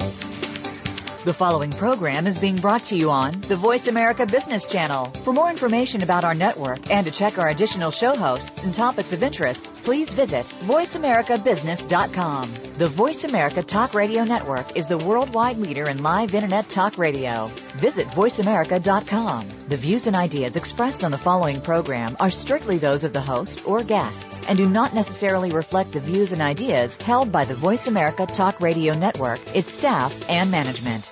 The following program is being brought to you on the Voice America Business Channel. For more information about our network and to check our additional show hosts and topics of interest, please visit voiceamericabusiness.com. The Voice America Talk Radio Network is the worldwide leader in live Internet talk radio. Visit voiceamerica.com. The views and ideas expressed on the following program are strictly those of the host or guests and do not necessarily reflect the views and ideas held by the Voice America Talk Radio Network, its staff, and management.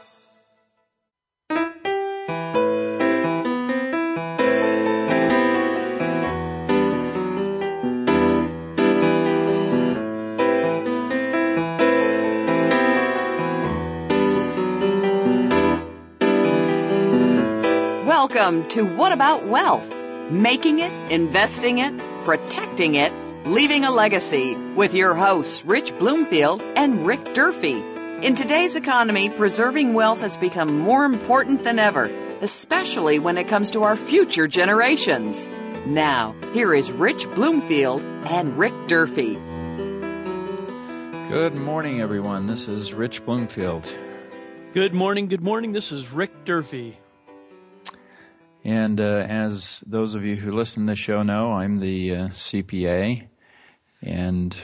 Welcome to What About Wealth? Making it, investing it, protecting it, leaving a legacy with your hosts, Rich Bloomfield and Rick Durfee. In today's economy, preserving wealth has become more important than ever, especially when it comes to our future generations. Now, here is Rich Bloomfield and Rick Durfee. Good morning, everyone. This is Rich Bloomfield. Good morning. This is Rick Durfee. And as those of you who listen to the show know, I'm the CPA, and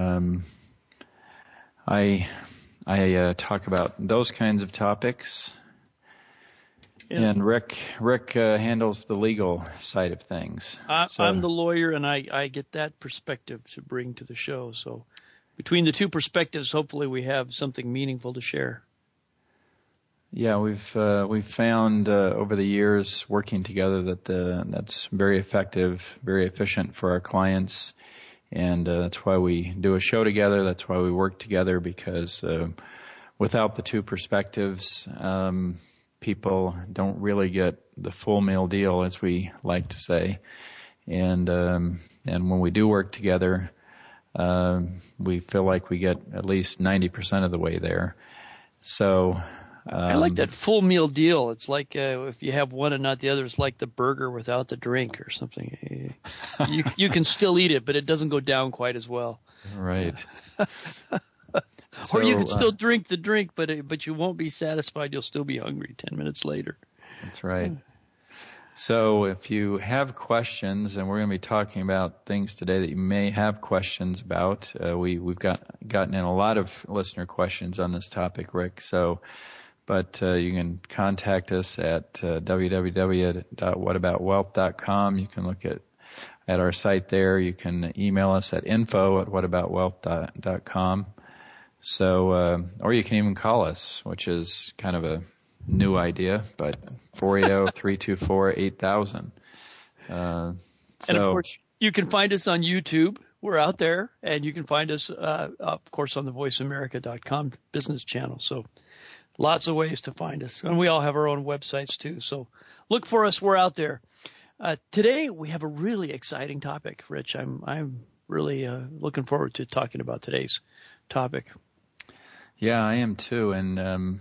I talk about those kinds of topics. Yeah. And Rick handles the legal side of things. I'm the lawyer, and I get that perspective to bring to the show. So between the two perspectives, hopefully we have something meaningful to share. Yeah, we've found over the years working together that that's very effective, very efficient for our clients, and that's why we do a show together. That's why we work together, because without the two perspectives, people don't really get the full meal deal, as we like to say. And when we do work together, we feel like we get at least 90% of the way there. So. I like that full meal deal. It's like if you have one and not the other, it's like the burger without the drink or something. You can still eat it, but it doesn't go down quite as well. Right. Or you can still drink the drink, but you won't be satisfied. You'll still be hungry 10 minutes later. That's right. So if you have questions, and we're going to be talking about things today that you may have questions about, we've gotten in a lot of listener questions on this topic, Rick. But you can contact us at www.whataboutwealth.com. You can look at our site there. You can email us at info@whataboutwealth.com. So, or you can even call us, which is kind of a new idea, but 480-324-8000. And of course, you can find us on YouTube. We're out there, and you can find us, of course, on the voiceamerica.com business channel. So lots of ways to find us. And we all have our own websites, too. So look for us. We're out there. Today, we have a really exciting topic, Rich. I'm really looking forward to talking about today's topic. Yeah, I am, too. And,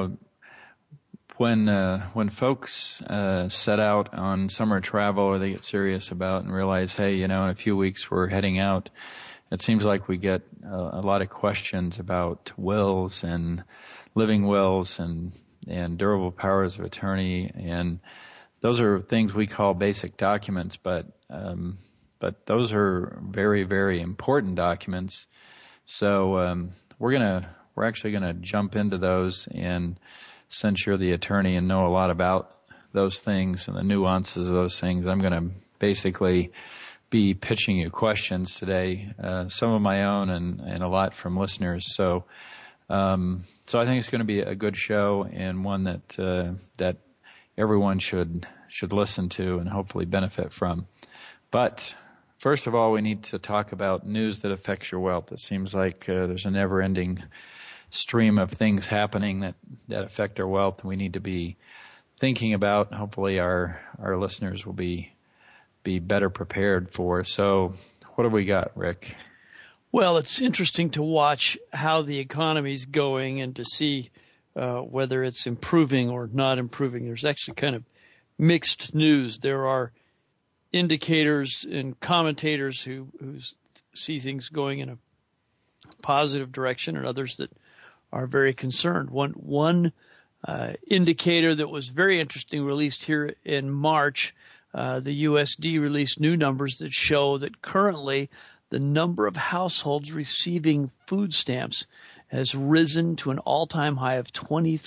when folks set out on summer travel, or they get serious about and realize, hey, in a few weeks we're heading out, it seems like we get a lot of questions about wills and living wills and durable powers of attorney, and those are things we call basic documents, but those are very, very important documents. So we're actually gonna jump into those, and since you're the attorney and know a lot about those things and the nuances of those things, I'm gonna basically be pitching you questions today, some of my own and a lot from listeners. So I think it's going to be a good show, and one that everyone should listen to and hopefully benefit from. But first of all, we need to talk about news that affects your wealth. It seems like there's a never-ending stream of things happening that affect our wealth, and we need to be thinking about. Hopefully, our listeners will be better prepared for. So, what have we got, Rick? Well, it's interesting to watch how the economy's going and to see whether it's improving or not improving. There's actually kind of mixed news. There are indicators and commentators who see things going in a positive direction, and others that are very concerned. One indicator that was very interesting, released here in March, the USD released new numbers that show that currently the number of households receiving food stamps has risen to an all-time high of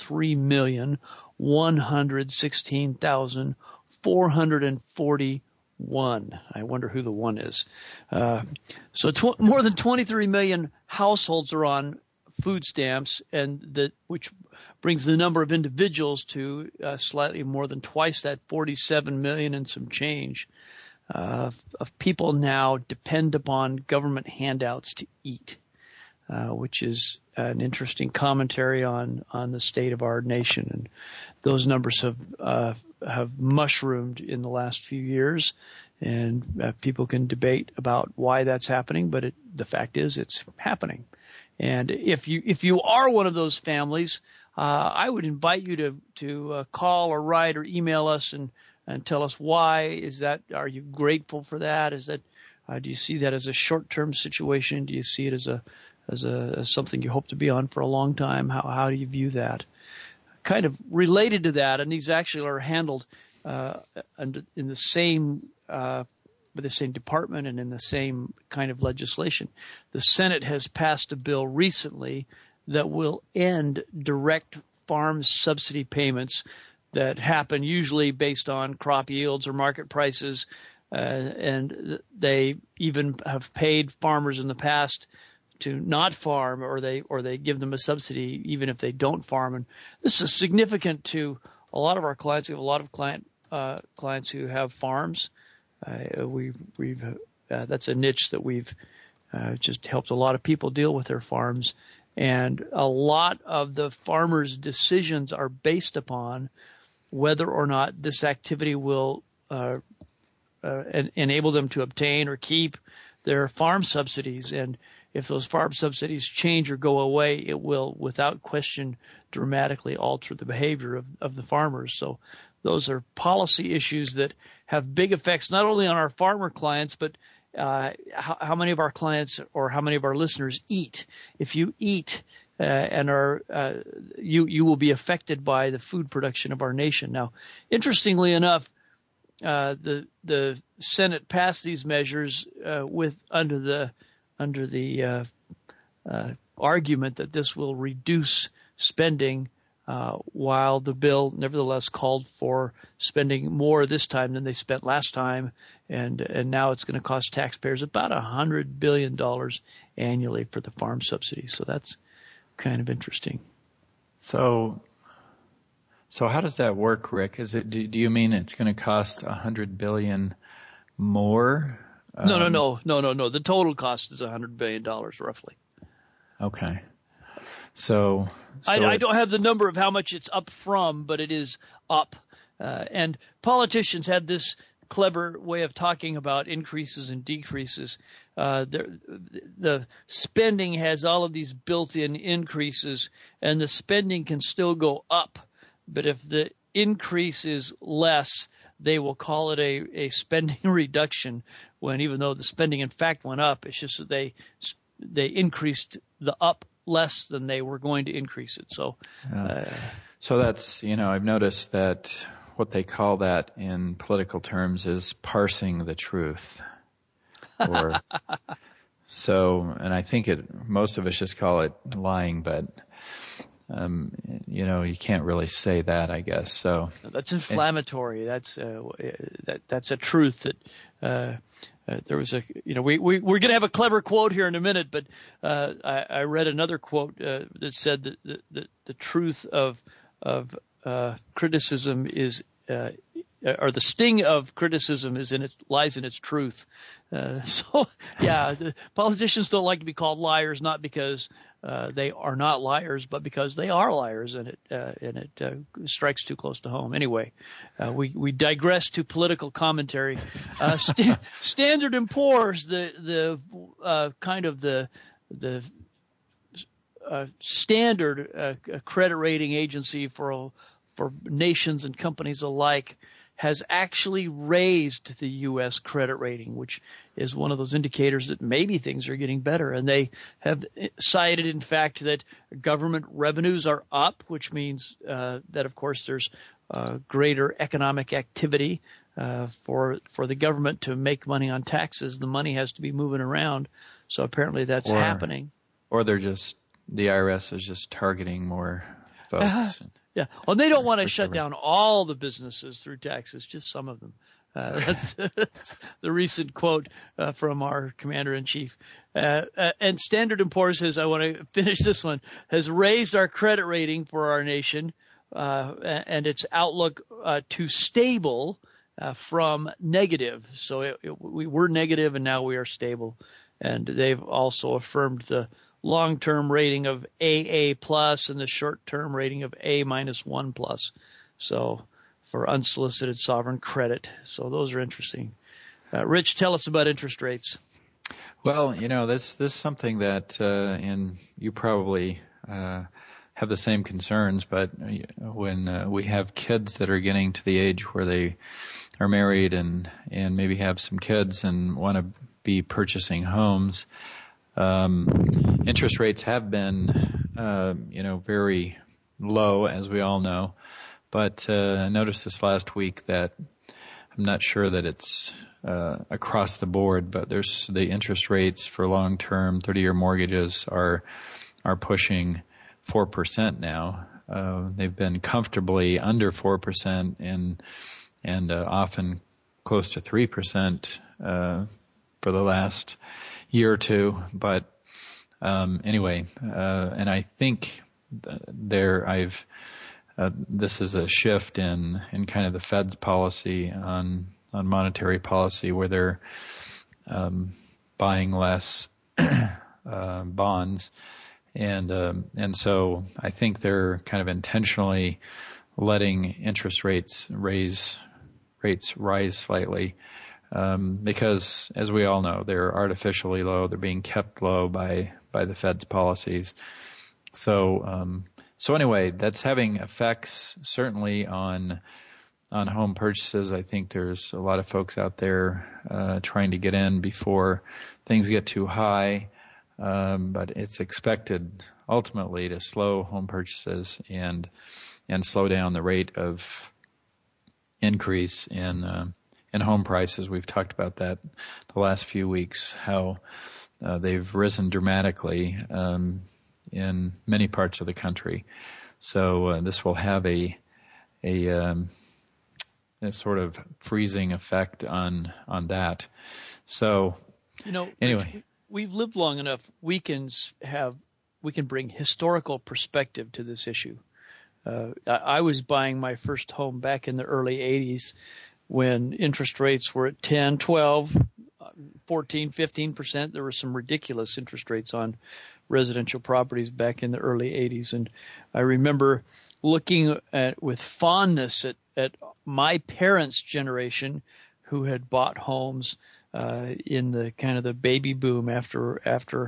23,116,441. I wonder who the one is. So more than 23 million households are on food stamps, and which brings the number of individuals to slightly more than twice that, 47 million and some change. Of people now depend upon government handouts to eat, which is an interesting commentary on the state of our nation. And those numbers have mushroomed in the last few years, and people can debate about why that's happening, but the fact is it's happening. And if you are one of those families, I would invite you to call or write or email us and tell us why. Is that, are you grateful for that? Is that, do you see that as a short-term situation? Do you see it as something you hope to be on for a long time? How do you view that? Kind of related to that, and these actually are handled in the same by the same department and in the same kind of legislation. The Senate has passed a bill recently that will end direct farm subsidy payments that happen usually based on crop yields or market prices, and they even have paid farmers in the past to not farm, or they give them a subsidy even if they don't farm. And this is significant to a lot of our clients. We have a lot of clients who have farms. That's a niche that we've just helped a lot of people deal with their farms, and a lot of the farmers' decisions are based upon whether or not this activity will enable them to obtain or keep their farm subsidies. And if those farm subsidies change or go away, it will, without question, dramatically alter the behavior of the farmers. So those are policy issues that have big effects not only on our farmer clients, but how many of our clients or how many of our listeners eat. If you eat and you will be affected by the food production of our nation. Now, interestingly enough, the Senate passed these measures under the argument that this will reduce spending, while the bill nevertheless called for spending more this time than they spent last time, and now it's going to cost taxpayers about $100 billion annually for the farm subsidy. So that's kind of interesting. So how does that work, Rick? Do you mean it's going to cost $100 billion more? No. The total cost is $100 billion roughly. Okay. So I don't have the number of how much it's up from, but it is up. And politicians have this clever way of talking about increases and decreases. The spending has all of these built-in increases, and the spending can still go up. But if the increase is less, they will call it a spending reduction, when even though the spending in fact went up, it's just that they increased the up less than they were going to increase it. So that's, I've noticed that what they call that in political terms is parsing the truth. And I think most of us just call it lying, but you can't really say that, I guess. So that's inflammatory. That's a truth that there was we're going to have a clever quote here in a minute, but I read another quote that said that the truth of criticism is or the sting of criticism lies in its truth. The politicians don't like to be called liars, not because they are not liars, but because they are liars, and it strikes too close to home. Anyway, we digress to political commentary. Standard & Poor's, the kind of the standard credit rating agency for nations and companies alike, has actually raised the U.S. credit rating, which is one of those indicators that maybe things are getting better. And they have cited, in fact, that government revenues are up, which means that, of course, there's greater economic activity for the government to make money on taxes. The money has to be moving around. So apparently that's happening. Or the IRS is just targeting more folks. Yeah. Well, they don't want to shut down all the businesses through taxes, just some of them. That's the recent quote from our commander-in-chief. And Standard & Poor's says, I want to finish this one, has raised our credit rating for our nation and its outlook to stable from negative. So we were negative and now we are stable. And they've also affirmed the long-term rating of AA plus and the short-term rating of A-1 plus. So for unsolicited sovereign credit. So those are interesting. Rich, tell us about interest rates. Well, this is something that, and you probably have the same concerns, but when we have kids that are getting to the age where they are married and maybe have some kids and want to be purchasing homes, interest rates have been, very low, as we all know. But I noticed this last week that I'm not sure that it's across the board, but there's the interest rates for long-term 30-year mortgages are pushing 4% now. They've been comfortably under 4% and often close to 3% for the last year or two. But anyway, and I think this is a shift in kind of the Fed's policy on monetary policy, where they're buying less bonds, and so I think they're kind of intentionally letting interest rates rise slightly, because as we all know, they're artificially low. They're being kept low by the Fed's policies. So anyway, that's having effects certainly on home purchases. I think there's a lot of folks out there trying to get in before things get too high, but it's expected ultimately to slow home purchases and slow down the rate of increase in home prices. We've talked about that the last few weeks, how they've risen dramatically in many parts of the country. So this will have a sort of freezing effect on that. So anyway, we've lived long enough. We can bring historical perspective to this issue. I was buying my first home back in the early 80s when interest rates were at 10, 12, 14, 15%. There were some ridiculous interest rates on residential properties back in the early 80s. And I remember looking with fondness at my parents' generation who had bought homes in the kind of the baby boom after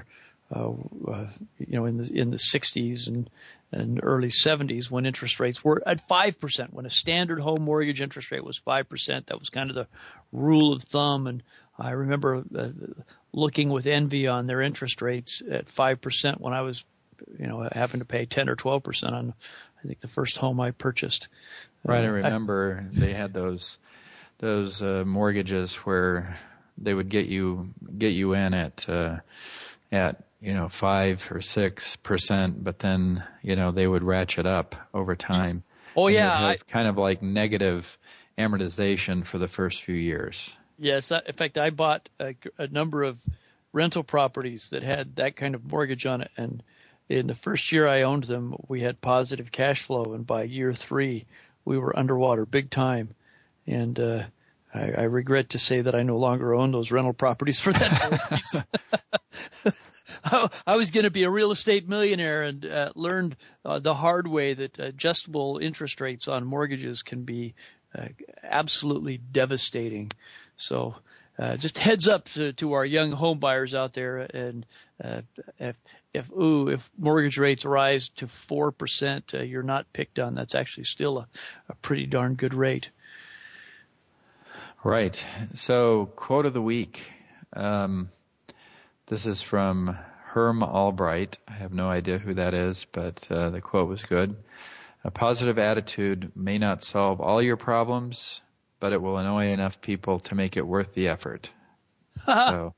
in the 60s and early 70s, when interest rates were at 5%. When a standard home mortgage interest rate was 5%, that was kind of the rule of thumb. And I remember looking with envy on their interest rates at 5% when I was, having to pay 10 or 12% on, I think, the first home I purchased. Right, I remember they had those mortgages where they would get you in at 5 or 6%, but then they would ratchet up over time. Oh yeah, kind of like negative amortization for the first few years. Yes, in fact, I bought a number of rental properties that had that kind of mortgage on it, and in the first year I owned them, we had positive cash flow, and by year 3, we were underwater big time. And I regret to say that I no longer own those rental properties for that reason. I was going to be a real estate millionaire and learned the hard way that adjustable interest rates on mortgages can be absolutely devastating. So just heads up to our young home buyers out there, and if mortgage rates rise to 4%, you're not picked on. That's actually still a pretty darn good rate. Right. So, quote of the week. This is from Herm Albright. I have no idea who that is, but the quote was good. A positive attitude may not solve all your problems, but it will annoy enough people to make it worth the effort. So,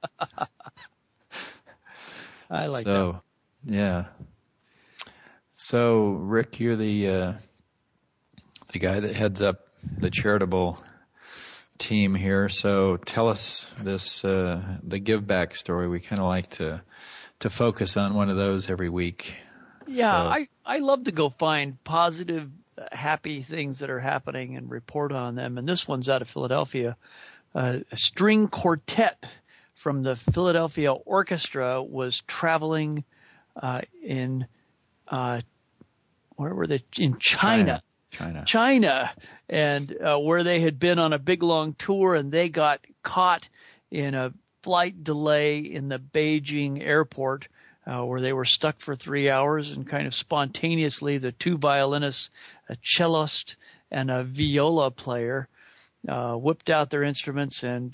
I like that. Yeah. So, Rick, you're the guy that heads up the charitable team here. So, tell us this the Give Back story. We kind of like to focus on one of those every week. Yeah, so. I love to go find positive, happy things that are happening and report on them. And this one's out of Philadelphia. A string quartet from the Philadelphia Orchestra was traveling in where were they? In China. And where they had been on a big long tour, and they got caught in a flight delay in the Beijing airport, where they were stuck for 3 hours, and kind of spontaneously the two violinists, a cellist and a viola player, whipped out their instruments and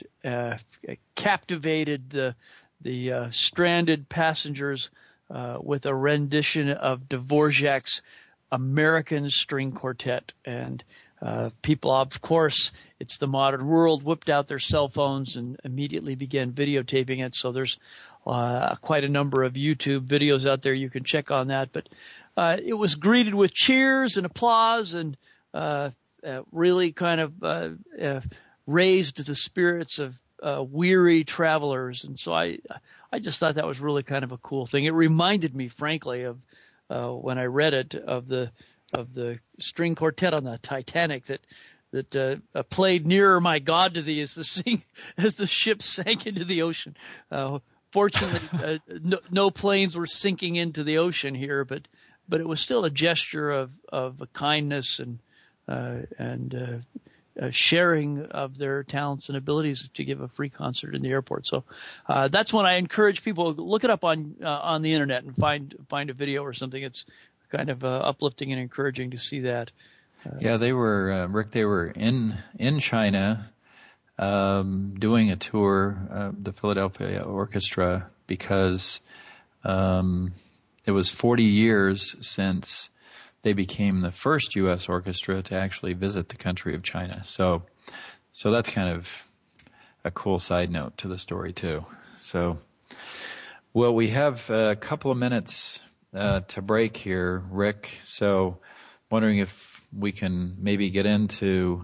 captivated the stranded passengers with a rendition of Dvorak's American String Quartet. And people, of course, it's the modern world, whipped out their cell phones and immediately began videotaping it. So there's quite a number of YouTube videos out there. You can check on that. But it was greeted with cheers and applause, and really kind of raised the spirits of weary travelers. And so I just thought that was really kind of a cool thing. It reminded me, frankly, of when I read it, of the string quartet on the Titanic that played "Nearer My God to Thee" as the ship sank into the ocean. Fortunately, no planes were sinking into the ocean here, but it was still a gesture of kindness and sharing of their talents and abilities to give a free concert in the airport. So that's when I encourage people to look it up on the internet and find a video or something. It's kind of uplifting and encouraging to see that. Yeah, they were Rick. They were in China doing a tour, the Philadelphia Orchestra, because it was 40 years since they became the first U.S. orchestra to actually visit the country of China. So that's kind of a cool side note to the story too. So, well, we have a couple of minutes to break here, Rick. So, wondering if we can maybe get into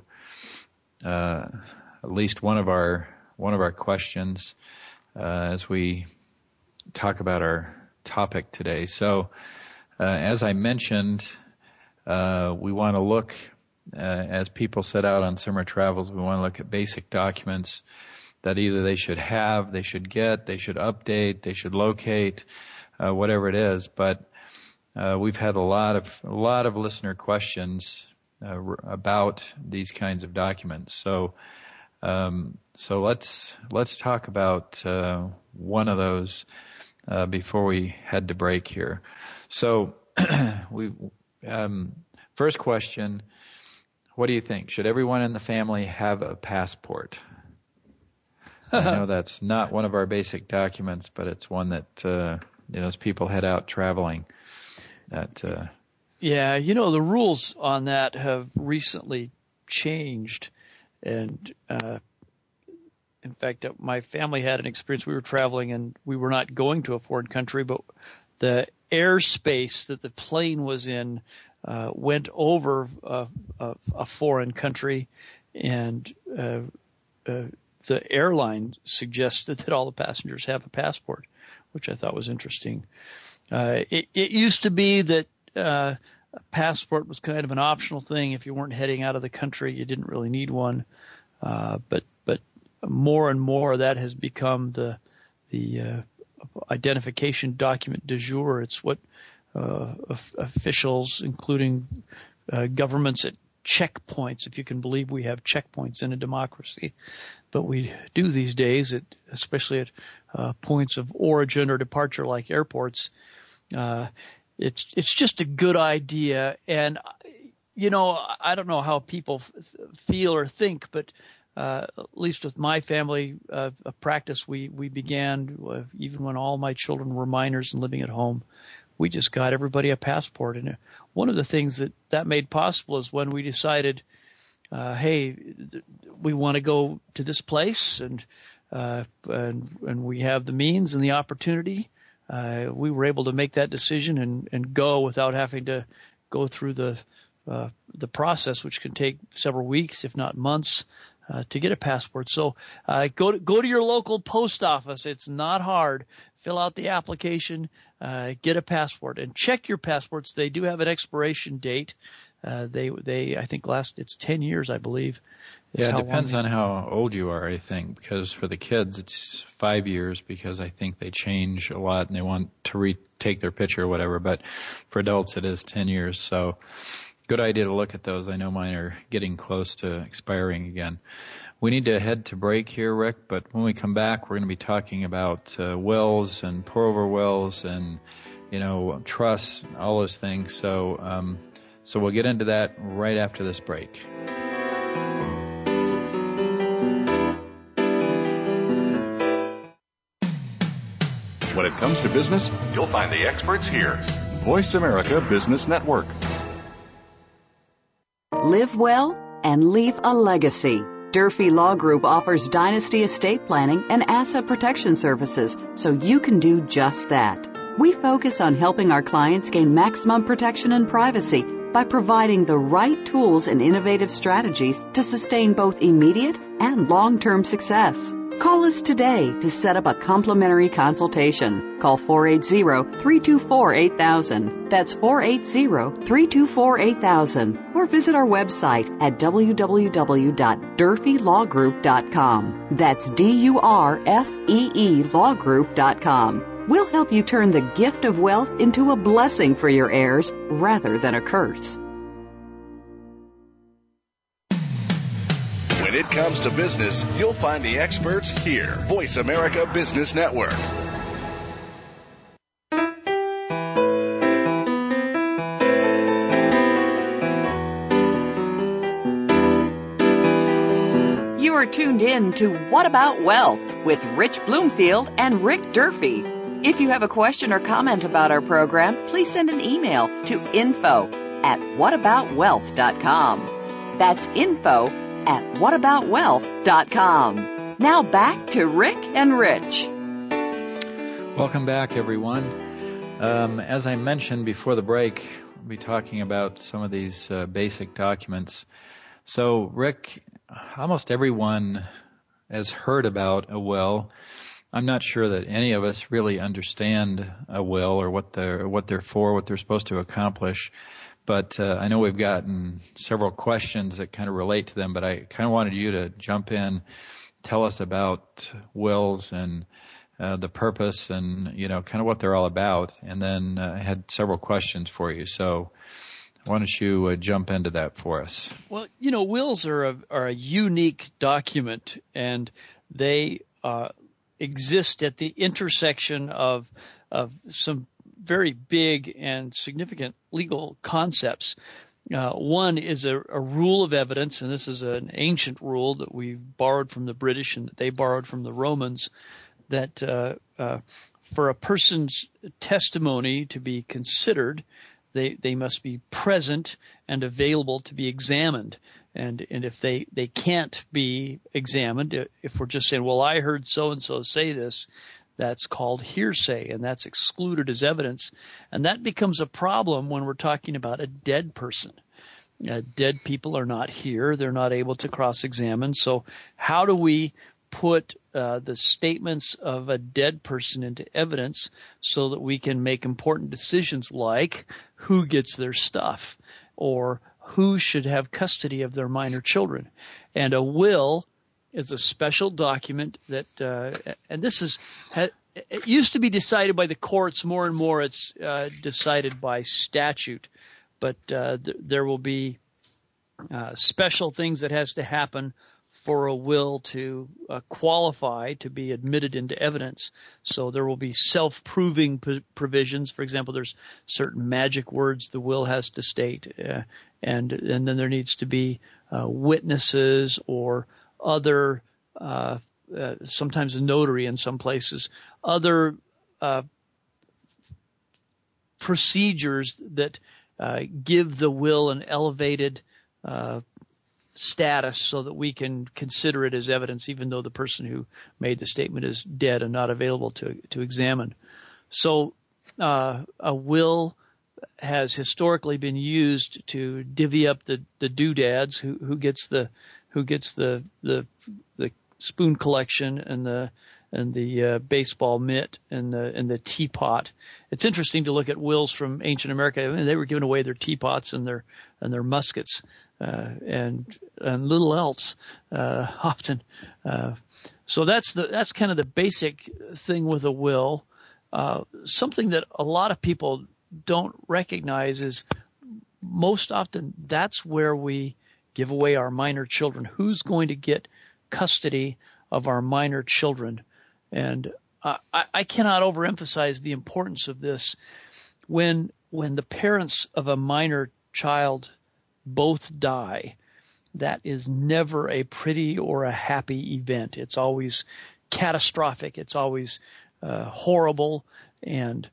at least one of our questions as we talk about our topic today. So, as I mentioned, we want to look, as people set out on summer travels, we want to look at basic documents that either they should have, they should get, they should update, they should locate, whatever it is. But we've had a lot of listener questions about these kinds of documents. So let's talk about one of those before we head to break here. So first question, what do you think? Should everyone in the family have a passport? I know that's not one of our basic documents, but it's one that, as people head out traveling, Yeah, the rules on that have recently changed. And in fact, my family had an experience. We were traveling and we were not going to a foreign country, but the airspace that the plane was in went over a foreign country, and the airline suggested that all the passengers have a passport, which I thought was interesting. It used to be that a passport was kind of an optional thing. If you weren't heading out of the country, you didn't really need one. But more and more that has become the identification document du jour. It's what officials, including governments at checkpoints, if you can believe we have checkpoints in a democracy, but we do these days, especially at points of origin or departure like airports. It's just a good idea. And, I don't know how people feel or think, but at least with my family, a practice we began even when all my children were minors and living at home. We just got everybody a passport. And one of the things that made possible is when we decided, hey, we want to go to this place and we have the means and the opportunity. We were able to make that decision and go without having to go through the process, which can take several weeks, if not months, to get a passport. So go to your local post office. It's not hard. Fill out the application, get a passport, and check your passports. They do have an expiration date. They I think it's 10 years, I believe. Yeah, it depends on how old you are, I think, because for the kids it's 5 years because I think they change a lot and they want to retake their picture or whatever. But for adults it is 10 years. So good idea to look at those. I know mine are getting close to expiring again. We need to head to break here, Rick, but when we come back, we're going to be talking about wills and pour-over wills and, trusts, all those things. So we'll get into that right after this break. When it comes to business, you'll find the experts here. Voice America Business Network. Live well and leave a legacy. Durfee Law Group offers dynasty estate planning and asset protection services, so you can do just that. We focus on helping our clients gain maximum protection and privacy by providing the right tools and innovative strategies to sustain both immediate and long-term success. Call us today to set up a complimentary consultation. Call 480-324-8000. That's 480-324-8000. Or visit our website at www.durfeelawgroup.com. That's DURFEE lawgroup.com. We'll help you turn the gift of wealth into a blessing for your heirs rather than a curse. When it comes to business, you'll find the experts here. Voice America Business Network. You are tuned in to What About Wealth with Rich Bloomfield and Rick Durfee. If you have a question or comment about our program, please send an email to info@whataboutwealth.com. That's info@whataboutwealth.com. Now back to Rick and Rich. Welcome back, everyone. As I mentioned before the break, we'll be talking about some of these basic documents. So, Rick, almost everyone has heard about a will. I'm not sure that any of us really understand a will or what they're for, what they're supposed to accomplish. But I know we've gotten several questions that kind of relate to them, but I kind of wanted you to jump in, tell us about wills and the purpose and, kind of what they're all about. And then I had several questions for you. So why don't you jump into that for us? Well, wills are a unique document, and they exist at the intersection of some very big and significant legal concepts. One is a rule of evidence, and this is an ancient rule that we borrowed from the British and that they borrowed from the Romans, that for a person's testimony to be considered, they must be present and available to be examined. And if they can't be examined, if we're just saying, well, I heard so-and-so say this, that's called hearsay, and that's excluded as evidence. And that becomes a problem when we're talking about a dead person. Dead people are not here. They're not able to cross-examine. So how do we put the statements of a dead person into evidence so that we can make important decisions like who gets their stuff or who should have custody of their minor children? And a will is a special document that, and this it used to be decided by the courts. More and more it's decided by statute. But there will be special things that has to happen for a will to qualify to be admitted into evidence. So there will be self-proving provisions. For example, there's certain magic words the will has to state, and then there needs to be witnesses or other sometimes a notary in some places, other procedures that give the will an elevated status so that we can consider it as evidence, even though the person who made the statement is dead and not available to examine. So a will has historically been used to divvy up the doodads, who gets the spoon collection and the baseball mitt and the teapot. It's interesting to look at wills from ancient America. I mean, they were giving away their teapots and their muskets and little else often. So that's kind of the basic thing with a will. Something that a lot of people don't recognize is most often that's where we give away our minor children. Who's going to get custody of our minor children? And I cannot overemphasize the importance of this. When the parents of a minor child both die, that is never a pretty or a happy event. It's always catastrophic. It's always horrible, and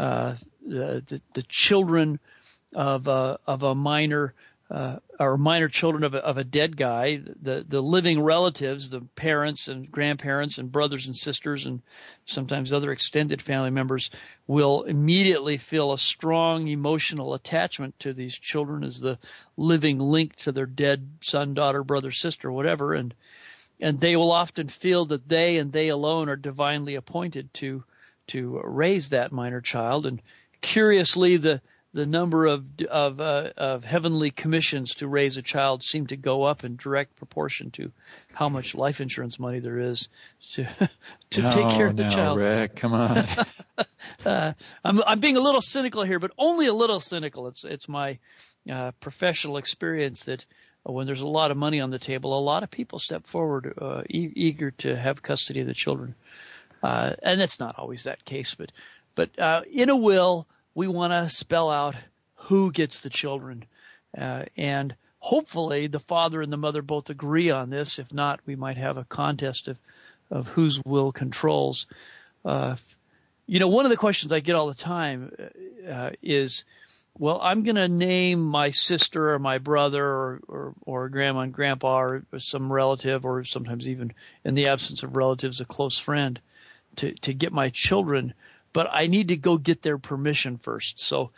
the children of a minor or minor children of a dead guy, the living relatives, the parents and grandparents and brothers and sisters and sometimes other extended family members will immediately feel a strong emotional attachment to these children as the living link to their dead son, daughter, brother, sister, whatever, and they will often feel that they and they alone are divinely appointed to raise that minor child. And curiously, the number of heavenly commissions to raise a child seem to go up in direct proportion to how much life insurance money there is to take care of the child. Rick, come on. I'm being a little cynical here, but only a little cynical. It's my professional experience that when there's a lot of money on the table, a lot of people step forward eager to have custody of the children. And that's not always that case, but in a will, we want to spell out who gets the children. And hopefully the father and the mother both agree on this. If not, we might have a contest of whose will controls. One of the questions I get all the time is, well, I'm going to name my sister or my brother or grandma and grandpa or some relative, or sometimes even in the absence of relatives, a close friend, to get my children. But I need to go get their permission first. So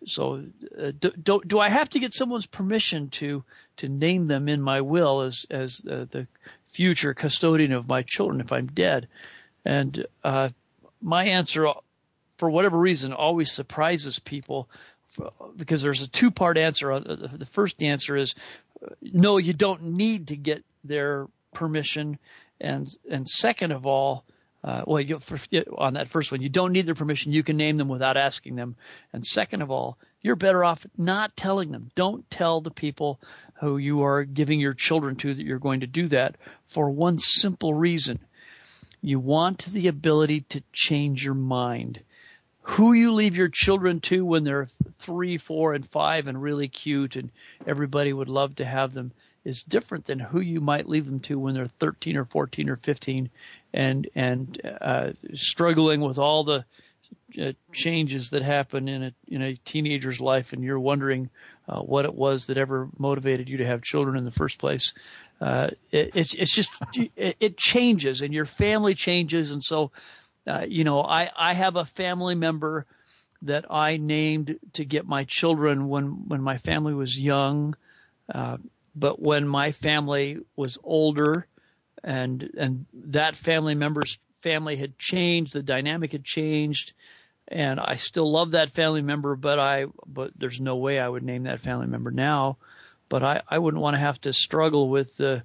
do I have to get someone's permission to name them in my will as the future custodian of my children if I'm dead? And my answer, for whatever reason, always surprises people, because there's a two-part answer. The first answer is no, you don't need to get their permission, and second of all, on that first one, you don't need their permission. You can name them without asking them. And second of all, you're better off not telling them. Don't tell the people who you are giving your children to that you're going to do that, for one simple reason. You want the ability to change your mind. Who you leave your children to when they're 3, 4, and 5 and really cute and everybody would love to have them is different than who you might leave them to when they're 13 or 14 or 15 and struggling with all the changes that happen in a teenager's life, and you're wondering what it was that ever motivated you to have children in the first place. It changes, and your family changes, and so I have a family member that I named to get my children when my family was young. But when my family was older and that family member's family had changed, the dynamic had changed, and I still love that family member, but there's no way I would name that family member now. But I wouldn't want to have to struggle with the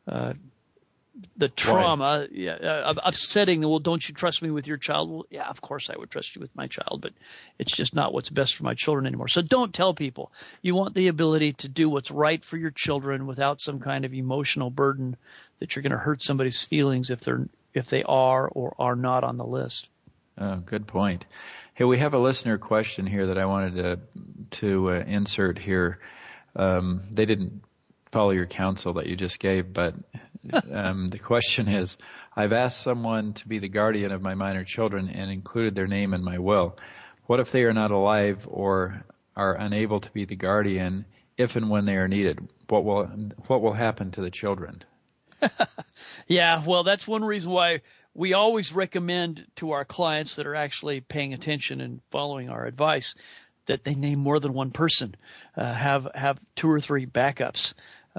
trauma of setting, well, don't you trust me with your child? Well, yeah, of course I would trust you with my child, but it's just not what's best for my children anymore. So don't tell people. You want the ability to do what's right for your children without some kind of emotional burden that you're going to hurt somebody's feelings if they are or are not on the list. Oh, good point. Hey, we have a listener question here that I wanted to insert here. They didn't follow your counsel that you just gave, but The question is, I've asked someone to be the guardian of my minor children and included their name in my will. What if they are not alive or are unable to be the guardian if and when they are needed? What will happen to the children? Yeah, well, that's one reason why we always recommend to our clients that are actually paying attention and following our advice that they name more than one person, have 2 or 3 backups.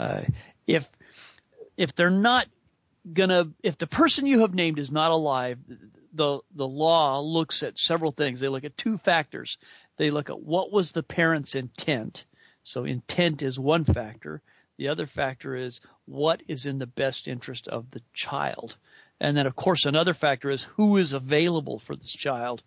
If they're not if the person you have named is not alive, the law looks at several things. They look at 2 factors. They look at what was the parent's intent. So intent is one factor. The other factor is what is in the best interest of the child. And then, of course, another factor is who is available for this child.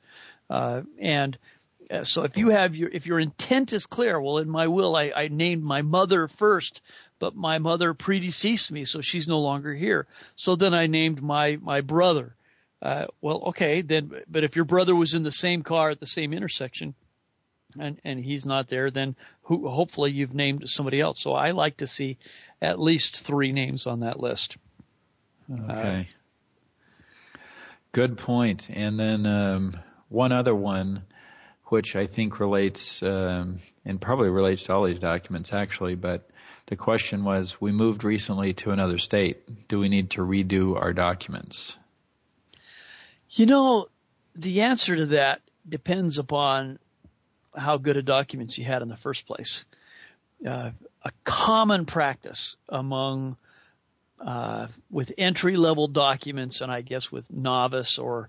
So if your intent is clear, well, in my will, I named my mother first, but my mother predeceased me, so she's no longer here. So then I named my brother. Well, okay, then, but if your brother was in the same car at the same intersection, and he's not there, then hopefully you've named somebody else. So I like to see at least 3 names on that list. Okay. Good point. And then one other one, which I think relates, and probably relates to all these documents actually, but the question was, we moved recently to another state. Do we need to redo our documents? The answer to that depends upon how good a documents you had in the first place. A common practice among with entry-level documents, and I guess with novice or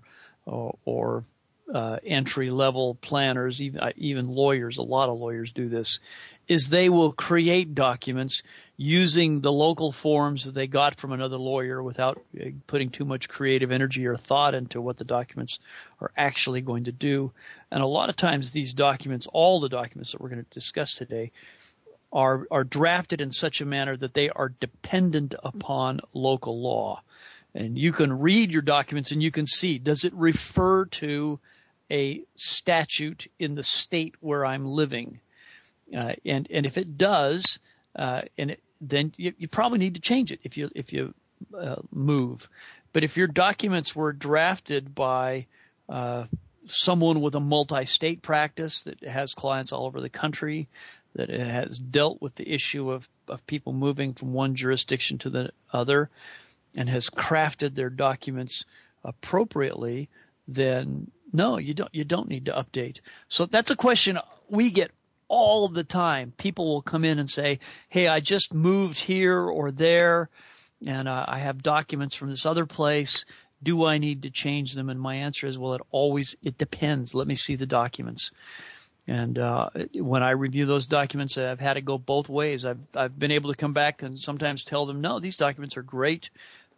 entry-level planners, even lawyers, a lot of lawyers do this, is they will create documents using the local forms that they got from another lawyer without putting too much creative energy or thought into what the documents are actually going to do. And a lot of times these documents, all the documents that we're going to discuss today, are drafted in such a manner that they are dependent upon local law. And you can read your documents and you can see, does it refer to a statute in the state where I'm living? And if it does, then you probably need to change it if you move. But if your documents were drafted by someone with a multi-state practice that has clients all over the country, that has dealt with the issue of people moving from one jurisdiction to the other, and has crafted their documents appropriately, then no, you don't need to update. So that's a question we get all the time. People will come in and say, hey, I just moved here or there, and I have documents from this other place. Do I need to change them? And my answer is, well, it depends. Let me see the documents. And when I review those documents, I've had it go both ways. I've been able to come back and sometimes tell them, no, these documents are great.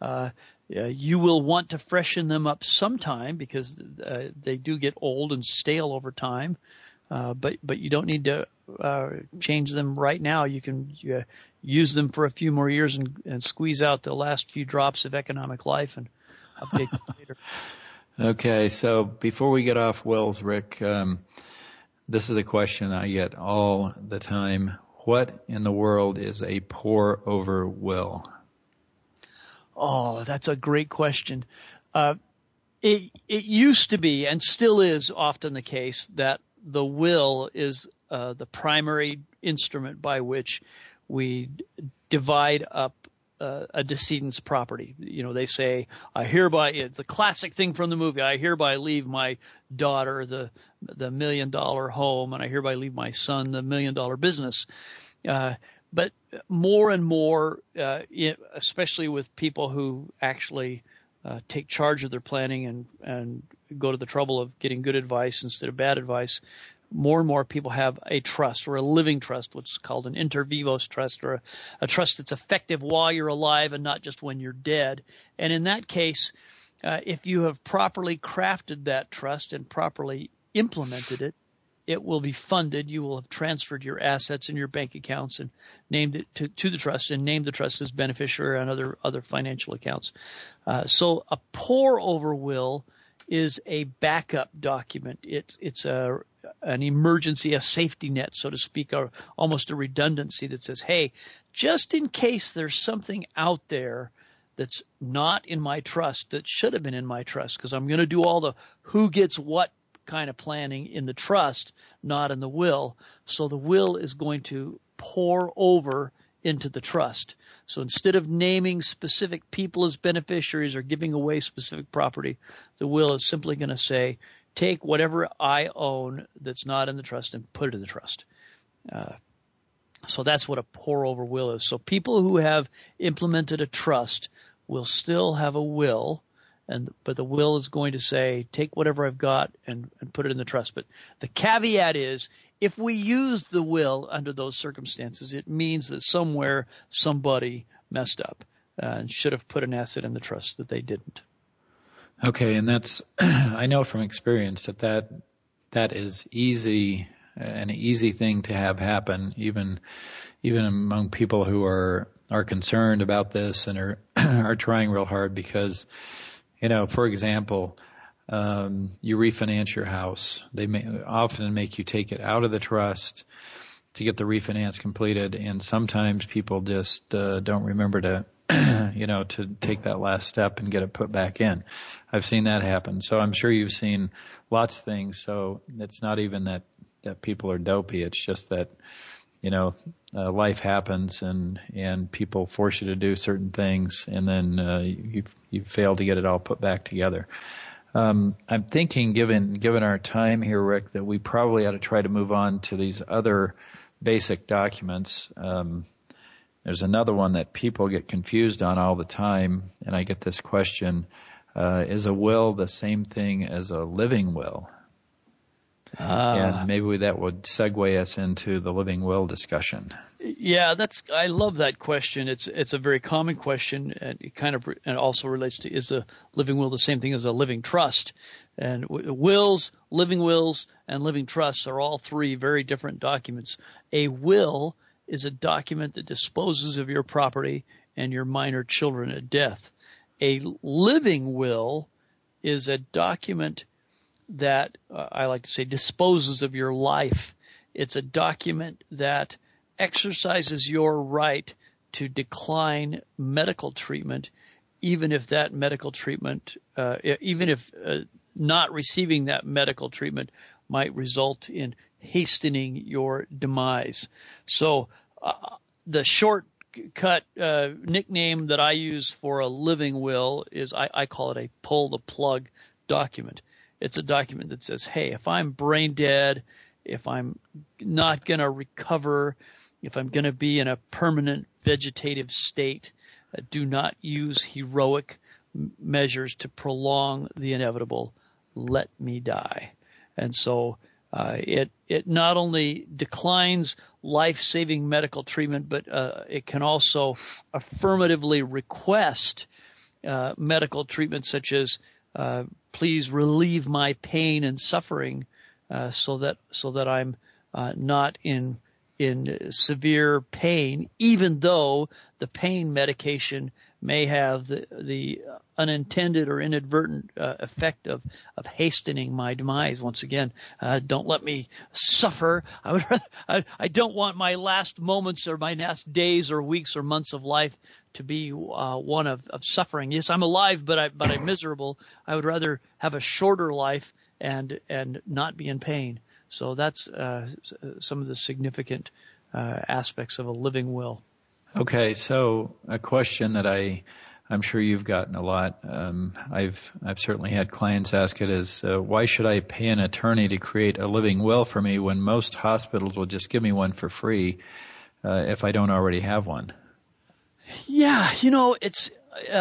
You will want to freshen them up sometime because they do get old and stale over time. But you don't need to change them right now. You can use them for a few more years and squeeze out the last few drops of economic life and update them later. Okay, so before we get off wills, Rick, this is a question I get all the time. What in the world is a pour-over will? Oh, that's a great question. It used to be, and still is often the case, that the will is the primary instrument by which we divide up a decedent's property. They say, I hereby, it's the classic thing from the movie, I hereby leave my daughter the $1 million home, and I hereby leave my son the $1 million business. But more and more, especially with people who actually take charge of their planning and go to the trouble of getting good advice instead of bad advice, more and more people have a trust or a living trust, what's called an inter vivos trust, or a trust that's effective while you're alive and not just when you're dead. And in that case, if you have properly crafted that trust and properly implemented it, it will be funded. You will have transferred your assets and your bank accounts and named it to the trust and named the trust as beneficiary on other financial accounts. So a pour-over will is a backup document. It's an emergency, a safety net, so to speak, or almost a redundancy that says, hey, just in case there's something out there that's not in my trust that should have been in my trust, because I'm going to do all the who gets what kind of planning in the trust, not in the will. So the will is going to pour over into the trust. So instead of naming specific people as beneficiaries or giving away specific property, the will is simply going to say, take whatever I own that's not in the trust and put it in the trust. So that's what a pour over will is. So people who have implemented a trust will still have a will, but the will is going to say, take whatever I've got and put it in the trust. But the caveat is, if we use the will under those circumstances, it means that somewhere somebody messed up and should have put an asset in the trust that they didn't. Okay, and that's I know from experience that is an easy thing to have happen, even among people who are concerned about this and are trying real hard, because, for example, you refinance your house. They may often make you take it out of the trust to get the refinance completed, and sometimes people just don't remember to to take that last step and get it put back in. I've seen that happen. So I'm sure you've seen lots of things. So it's not even that people are dopey. It's just that, life happens and people force you to do certain things, and then you fail to get it all put back together. I'm thinking, given our time here, Rick, that we probably ought to try to move on to these other basic documents. There's another one that people get confused on all the time, and I get this question, is a will the same thing as a living will? And maybe that would segue us into the living will discussion. Yeah, I love that question. It's a very common question, and it also relates to, is a living will the same thing as a living trust? And wills, living wills, and living trusts are all three very different documents. A will is a document that disposes of your property and your minor children at death. A living will is a document that I like to say disposes of your life. It's a document that exercises your right to decline medical treatment, even if that medical treatment, even if not receiving that medical treatment might result in hastening your demise. So the shortcut nickname that I use for a living will is I call it a pull the plug document. It's a document that says, hey, if I'm brain dead, if I'm not going to recover, if I'm going to be in a permanent vegetative state, do not use heroic measures to prolong the inevitable. Let me die. And so it not only declines life-saving medical treatment, but it can also affirmatively request medical treatment such as please relieve my pain and suffering, so that I'm not in severe pain, even though the pain medication may have the unintended or inadvertent effect of hastening my demise. Once again, don't let me suffer. I don't want my last moments or my last days or weeks or months of life to be one of suffering. Yes, I'm alive, but I'm miserable. I would rather have a shorter life and not be in pain. So that's some of the significant aspects of a living will. Okay, so a question that I'm sure you've gotten a lot. I've certainly had clients ask it is, why should I pay an attorney to create a living will for me when most hospitals will just give me one for free if I don't already have one? Yeah, it's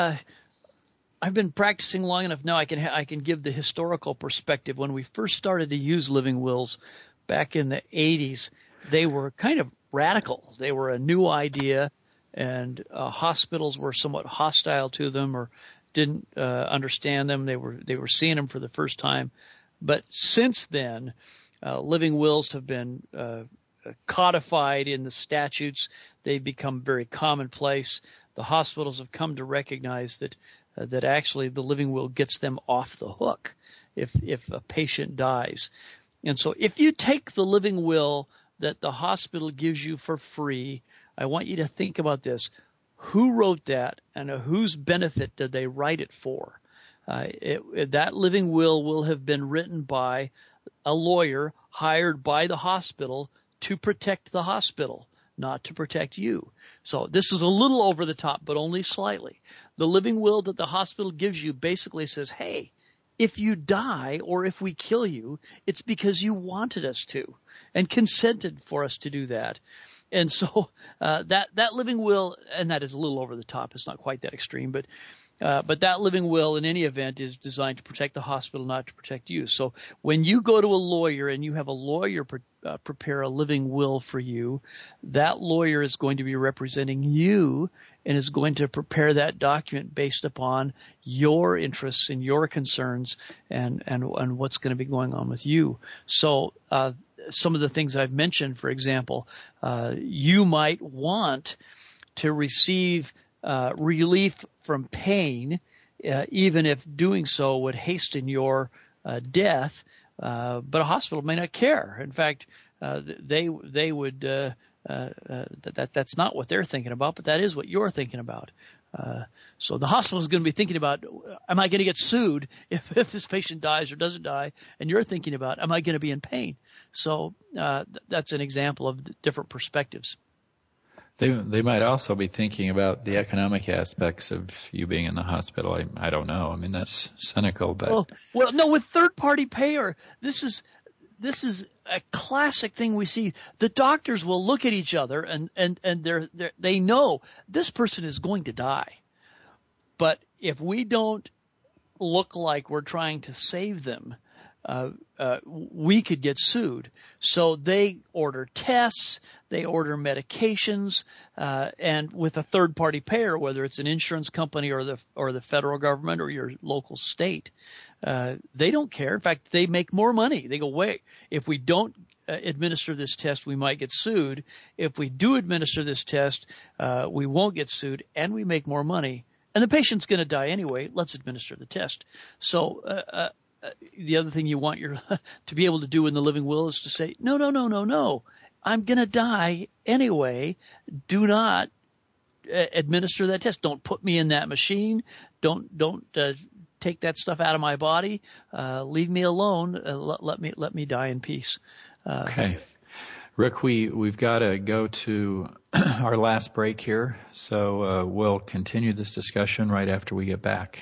I've been practicing long enough now. I can give the historical perspective. When we first started to use living wills back in the 80s, they were kind of radical. They were a new idea, and hospitals were somewhat hostile to them or didn't understand them. They were seeing them for the first time. But since then, living wills have been codified in the statutes. They've become very commonplace. The hospitals have come to recognize that actually the living will gets them off the hook if a patient dies. And so if you take the living will that the hospital gives you for free, I want you to think about this. who wrote that and whose benefit did they write it for. That living will have been written by a lawyer hired by the hospital to protect the hospital, not to protect you. So this is a little over the top, but only slightly. The living will that the hospital gives you basically says, hey, if you die or if we kill you, it's because you wanted us to and consented for us to do that. And so that living will, and that is a little over the top. It's not quite that extreme, but that living will in any event is designed to protect the hospital, not to protect you. So when you go to a lawyer and you have a lawyer prepare a living will for you, that lawyer is going to be representing you and is going to prepare that document based upon your interests and your concerns and what's going to be going on with you. So some of the things I've mentioned, for example, you might want to receive relief from pain, even if doing so would hasten your death. But a hospital may not care. In fact, they would. That's not what they're thinking about, but that is what you're thinking about. So the hospital is going to be thinking about, am I going to get sued if this patient dies or doesn't die? And you're thinking about, am I going to be in pain? So that's an example of different perspectives. They might also be thinking about the economic aspects of you being in the hospital. I don't know. I mean, that's cynical, but well, no. With third-party payer, this is a classic thing we see. The doctors will look at each other and they know this person is going to die, but if we don't look like we're trying to save them, we could get sued. So they order tests, they order medications, and with a third-party payer, whether it's an insurance company or the federal government or your local state, they don't care. In fact, they make more money. They go, wait, if we don't administer this test, we might get sued. If we do administer this test, we won't get sued, and we make more money. And the patient's going to die anyway. Let's administer the test. So the other thing you want to be able to do in the living will is to say, no. I'm going to die anyway. Do not administer that test. Don't put me in that machine. Don't take that stuff out of my body. Leave me alone. Let me die in peace. Okay. Rick, we've got to go to our last break here. So we'll continue this discussion right after we get back.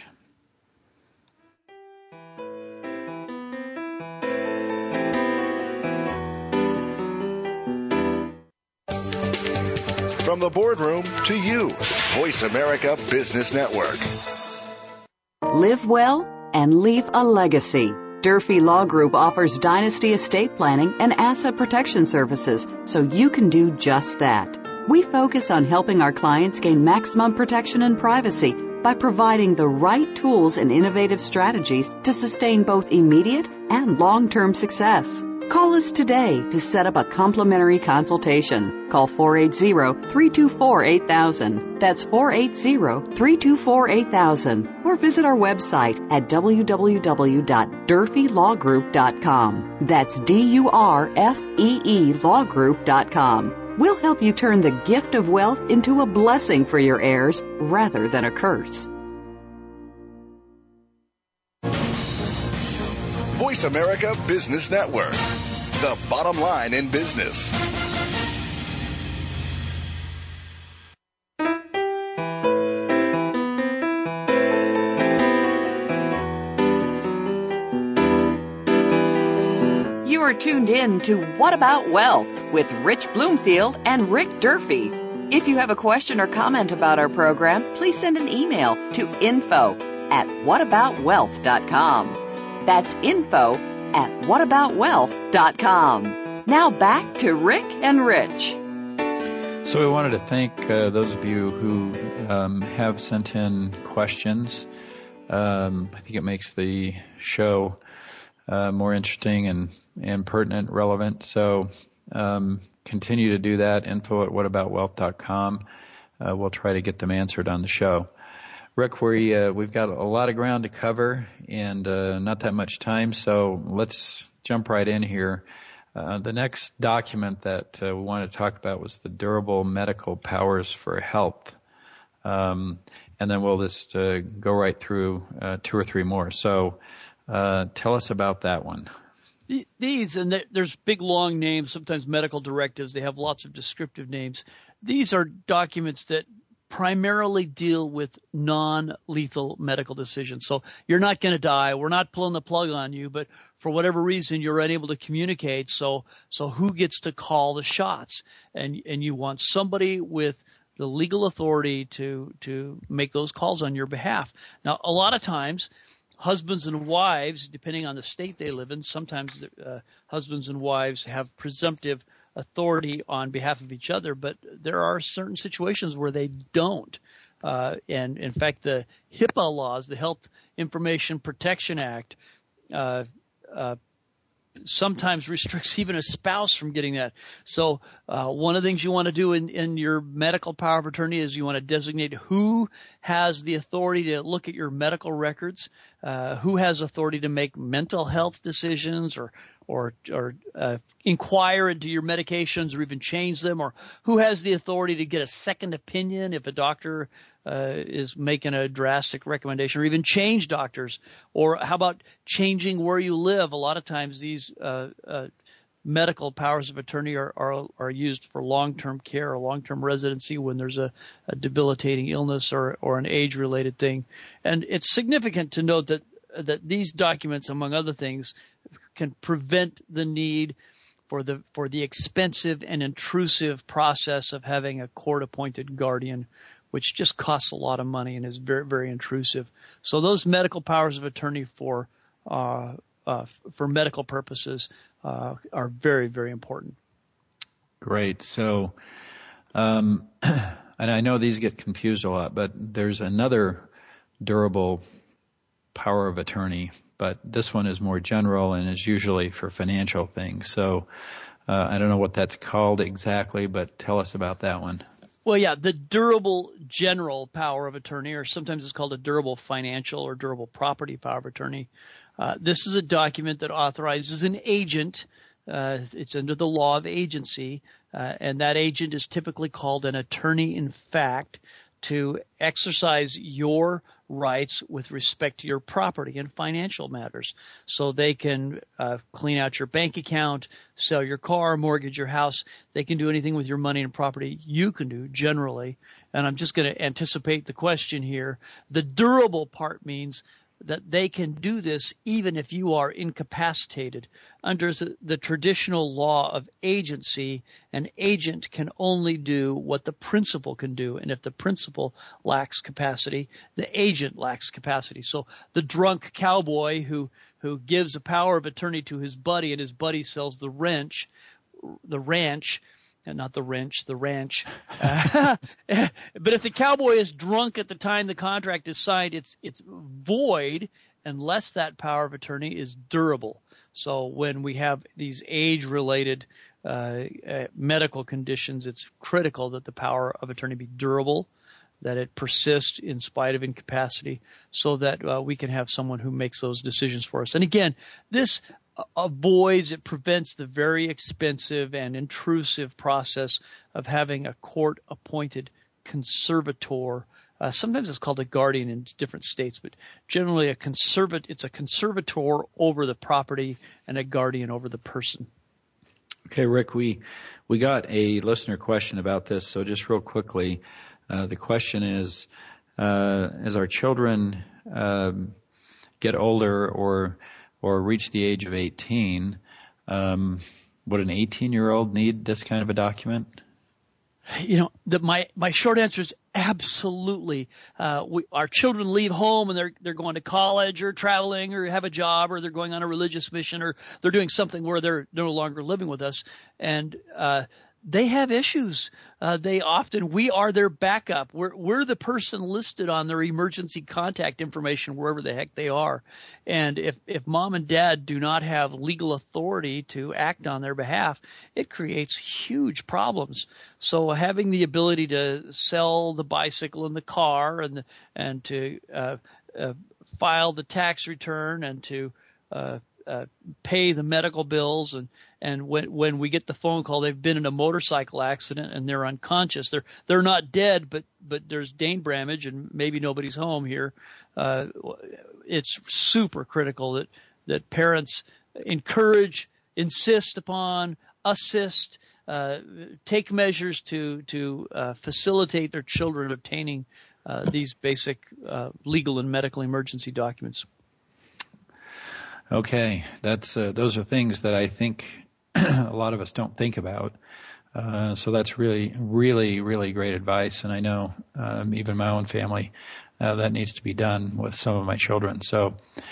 From the boardroom to you, Voice America Business Network. Live well and leave a legacy. Durfee Law Group offers dynasty estate planning and asset protection services, so you can do just that. We focus on helping our clients gain maximum protection and privacy by providing the right tools and innovative strategies to sustain both immediate and long-term success. Call us today to set up a complimentary consultation. Call 480-324-8000. That's 480-324-8000. Or visit our website at www.durfeelawgroup.com. That's DURFEE lawgroup.com. We'll help you turn the gift of wealth into a blessing for your heirs rather than a curse. Voice America Business Network, the bottom line in business. You are tuned in to What About Wealth with Rich Bloomfield and Rick Durfee. If you have a question or comment about our program, please send an email to info@whataboutwealth.com. That's info@whataboutwealth.com. Now back to Rick and Rich. So we wanted to thank those of you who have sent in questions. I think it makes the show more interesting and pertinent, relevant. So continue to do that, info@whataboutwealth.com. We'll try to get them answered on the show. Rick, we've got a lot of ground to cover and not that much time, so let's jump right in here. The next document that we wanted to talk about was the Durable Medical Powers for Health. and then we'll just go right through 2 or 3 more. So tell us about that one. These, and there's big long names, sometimes medical directives. They have lots of descriptive names. These are documents that primarily deal with non-lethal medical decisions. So you're not going to die. We're not pulling the plug on you, but for whatever reason, you're unable to communicate. So who gets to call the shots? And you want somebody with the legal authority to make those calls on your behalf. Now, a lot of times, husbands and wives, depending on the state they live in, sometimes husbands and wives have presumptive authority on behalf of each other, but there are certain situations where they don't. And in fact, the HIPAA laws, the Health Information Protection Act, sometimes restricts even a spouse from getting that. So one of the things you want to do in your medical power of attorney is you want to designate who has the authority to look at your medical records, who has authority to make mental health decisions or inquire into your medications or even change them, or who has the authority to get a second opinion if a doctor is making a drastic recommendation, or even change doctors. Or how about changing where you live? A lot of times these medical powers of attorney are used for long-term care or long-term residency when there's a debilitating illness or an age-related thing. And it's significant to note that these documents, among other things, can prevent the need for the expensive and intrusive process of having a court-appointed guardian, which just costs a lot of money and is very, very intrusive. So those medical powers of attorney for medical purposes are very, very important. Great. So, and I know these get confused a lot, but there's another durable power of attorney, but this one is more general and is usually for financial things. So I don't know what that's called exactly, but tell us about that one. Well, yeah, the durable general power of attorney, or sometimes it's called a durable financial or durable property power of attorney. This is a document that authorizes an agent. It's under the law of agency, and that agent is typically called an attorney in fact to exercise your rights with respect to your property and financial matters. So they can clean out your bank account, sell your car, mortgage your house. They can do anything with your money and property you can do generally. And I'm just going to anticipate the question here. The durable part means that they can do this even if you are incapacitated. Under the traditional law of agency, an agent can only do what the principal can do. And if the principal lacks capacity, the agent lacks capacity. So the drunk cowboy who gives a power of attorney to his buddy, and his buddy sells the ranch, and not the wrench, the ranch. But if the cowboy is drunk at the time the contract is signed, it's void unless that power of attorney is durable. So when we have these age-related medical conditions, it's critical that the power of attorney be durable, that it persists in spite of incapacity, so that we can have someone who makes those decisions for us. And again, this it prevents the very expensive and intrusive process of having a court-appointed conservator. Sometimes it's called a guardian in different states, but generally it's a conservator over the property and a guardian over the person. Okay, Rick, we got a listener question about this, so just real quickly, the question is, as our children get older or reach the age of 18, would an 18-year-old need this kind of a document? My short answer is absolutely. Our children leave home and they're going to college or traveling or have a job, or they're going on a religious mission, or they're doing something where they're no longer living with us, and they have issues. We are their backup. We're the person listed on their emergency contact information wherever the heck they are. And if mom and dad do not have legal authority to act on their behalf, it creates huge problems. So having the ability to sell the bicycle and the car and to file the tax return and to pay the medical bills And when we get the phone call, they've been in a motorcycle accident and they're unconscious. They're not dead, but there's Dane Bramage and maybe nobody's home here. It's super critical that parents encourage, insist upon, assist, take measures to facilitate their children obtaining these basic legal and medical emergency documents. Okay, those are things that I think a lot of us don't think about. So that's really, really, really great advice. And I know even my own family, that needs to be done with some of my children. So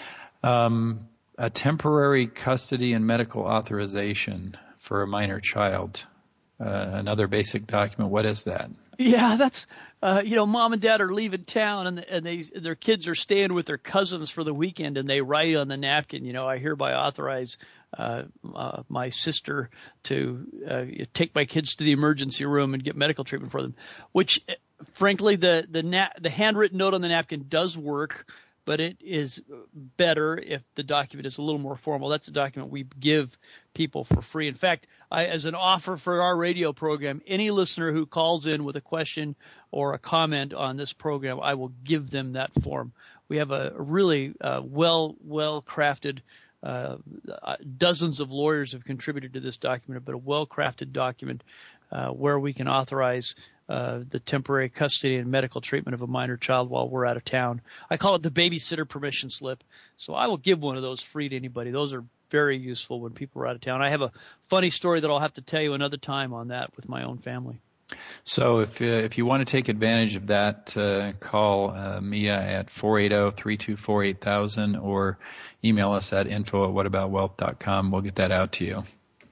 a temporary custody and medical authorization for a minor child, another basic document. What is that? Yeah, that's mom and dad are leaving town and their kids are staying with their cousins for the weekend, and they write on the napkin, I hereby authorize my sister to take my kids to the emergency room and get medical treatment for them. Which, frankly, the handwritten note on the napkin does work, but it is better if the document is a little more formal. That's a document we give people for free. In fact, as an offer for our radio program, any listener who calls in with a question or a comment on this program, I will give them that form. We have a really well-crafted, dozens of lawyers have contributed to this document, but a well-crafted document where we can authorize the temporary custody and medical treatment of a minor child while we're out of town. I call it the babysitter permission slip. So I will give one of those free to anybody. Those are very useful when people are out of town. I have a funny story that I'll have to tell you another time on that with my own family. So if you want to take advantage of that, call Mia at 480-324-8000 or email us at info@whataboutwealth.com. We'll get that out to you.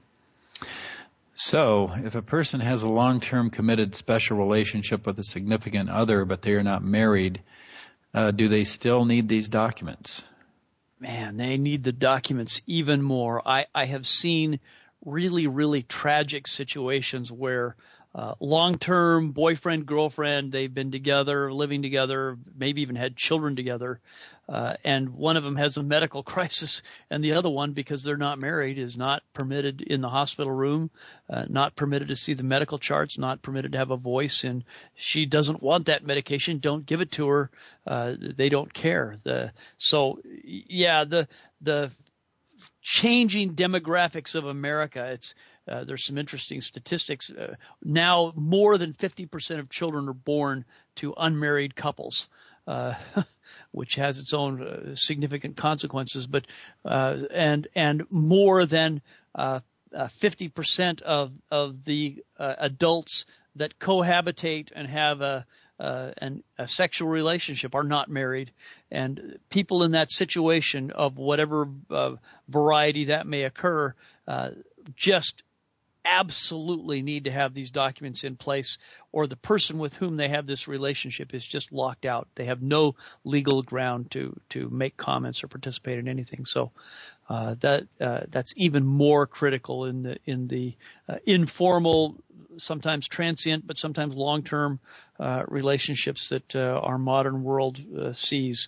So if a person has a long-term committed special relationship with a significant other, but they are not married, do they still need these documents? Man, they need the documents even more. I have seen really, really tragic situations where long-term boyfriend, girlfriend, they've been together, living together, maybe even had children together, and one of them has a medical crisis, and the other one, because they're not married, is not permitted in the hospital room, not permitted to see the medical charts, not permitted to have a voice, and she doesn't want that medication. Don't give it to her. They don't care. The changing demographics of America, there's some interesting statistics. Now more than 50% of children are born to unmarried couples, which has its own significant consequences. But and more than 50% of the adults that cohabitate and have a sexual relationship are not married, and people in that situation of whatever variety that may occur just absolutely need to have these documents in place, or the person with whom they have this relationship is just locked out. They have no legal ground to make comments or participate in anything. So that's even more critical in the informal, sometimes transient, but sometimes long-term relationships that our modern world sees.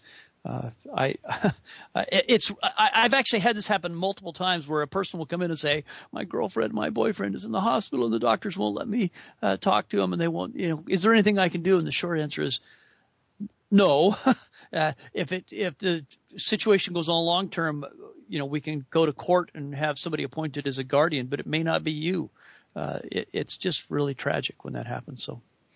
I've actually had this happen multiple times where a person will come in and say, my girlfriend, my boyfriend is in the hospital and the doctors won't let me talk to him, and they won't, is there anything I can do? And the short answer is no. If the situation goes on long term, we can go to court and have somebody appointed as a guardian, but it may not be you. It's just really tragic when that happens.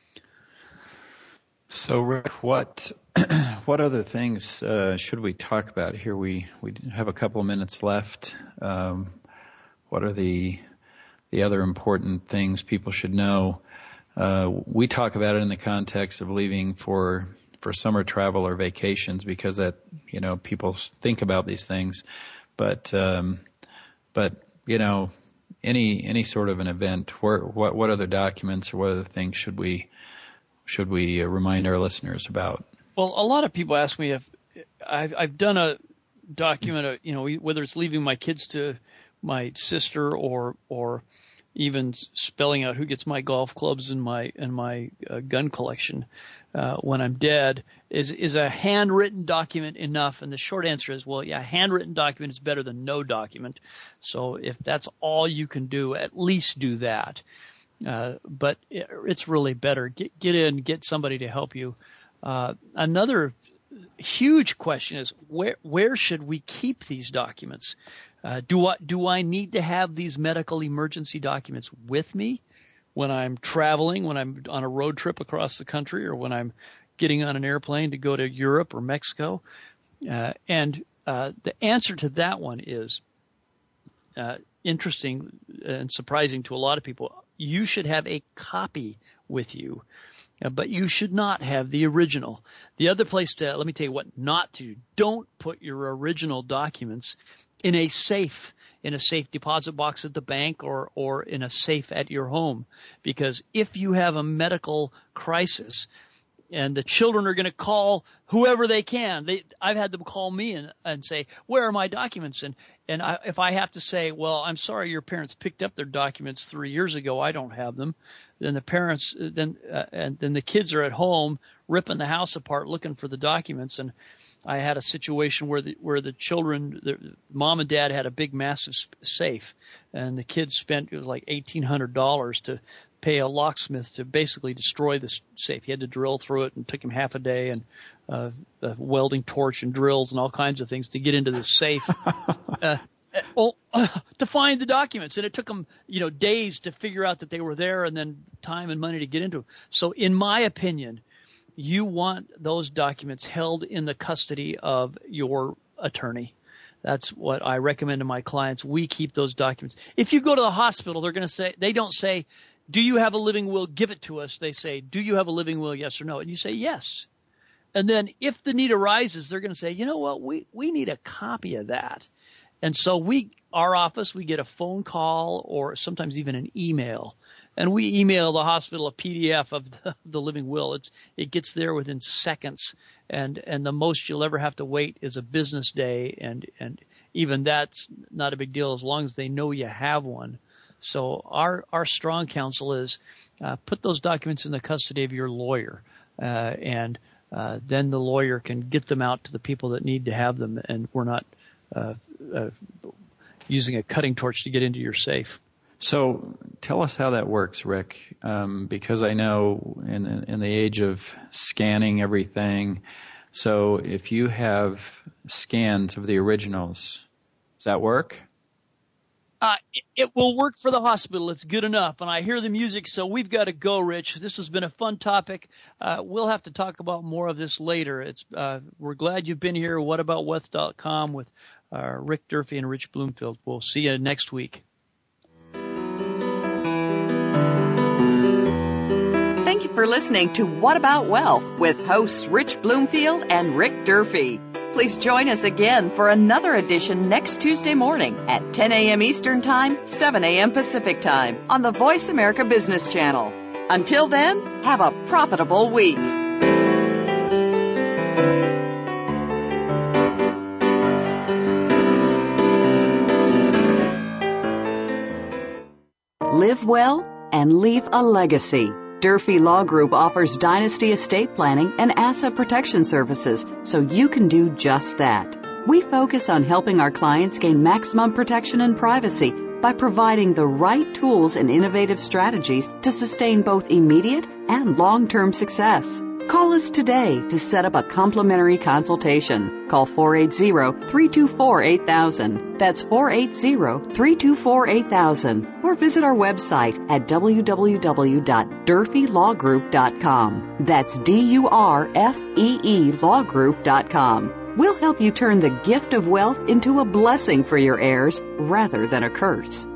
So Rick, what other things should we talk about here? We have a couple of minutes left. What are the other important things people should know? We talk about it in the context of leaving for summer travel or vacations, because that people think about these things, but any sort of an event, what other documents or what other things should we remind our listeners about? Well, a lot of people ask me if I've done a document, whether it's leaving my kids to my sister or even spelling out who gets my golf clubs and my gun collection when I'm dead. Is a handwritten document enough? And the short answer is, well, yeah, a handwritten document is better than no document. So if that's all you can do, at least do that. But it's really better. Get in, get somebody to help you. Another huge question is where should we keep these documents? Do I need to have these medical emergency documents with me when I'm traveling, when I'm on a road trip across the country, or when I'm getting on an airplane to go to Europe or Mexico? And the answer to that one is interesting and surprising to a lot of people. You should have a copy with you, but you should not have the original. The other place let me tell you what not to do. Don't put your original documents in a safe deposit box at the bank or in a safe at your home. Because if you have a medical crisis and the children are going to call whoever they can, I've had them call me and say, where are my documents? And if I have to say, well, I'm sorry, your parents picked up their documents 3 years ago, I don't have them. Then the parents, then the kids are at home ripping the house apart looking for the documents. And I had a situation where the children, the mom and dad had a big, massive safe, and the kids spent, it was like $1,800 to pay a locksmith to basically destroy the safe. He had to drill through it, and it took him half a day, and a welding torch and drills and all kinds of things to get into the safe to find the documents. And it took them, days to figure out that they were there, and then time and money to get into them. So in my opinion, you want those documents held in the custody of your attorney. That's what I recommend to my clients. We keep those documents. If you go to the hospital, they don't say, do you have a living will? Give it to us. They say, do you have a living will? Yes or no? And you say, yes. And then if the need arises, they're going to say, you know what? We need a copy of that. And so our office, we get a phone call or sometimes even an email. And we email the hospital a PDF of the living will. It gets there within seconds, and the most you'll ever have to wait is a business day, and even that's not a big deal as long as they know you have one. So our strong counsel is put those documents in the custody of your lawyer, and then the lawyer can get them out to the people that need to have them, and we're not using a cutting torch to get into your safe. So tell us how that works, Rick, because I know in the age of scanning everything, so if you have scans of the originals, does that work? It will work for the hospital. It's good enough. And I hear the music, so we've got to go, Rich. This has been a fun topic. We'll have to talk about more of this later. We're glad you've been here. WhatAboutWealth.com with Rick Durfee and Rich Bloomfield. We'll see you next week. Thank you for listening to What About Wealth with hosts Rich Bloomfield and Rick Durfee. Please join us again for another edition next Tuesday morning at 10 a.m. Eastern Time, 7 a.m. Pacific Time on the Voice America Business Channel. Until then, have a profitable week. Live well and leave a legacy. Durfee Law Group offers dynasty estate planning and asset protection services, so you can do just that. We focus on helping our clients gain maximum protection and privacy by providing the right tools and innovative strategies to sustain both immediate and long-term success. Call us today to set up a complimentary consultation. Call 480-324-8000. That's 480-324-8000. Or visit our website at www.durfeelawgroup.com. That's DURFEE lawgroup.com. We'll help you turn the gift of wealth into a blessing for your heirs rather than a curse.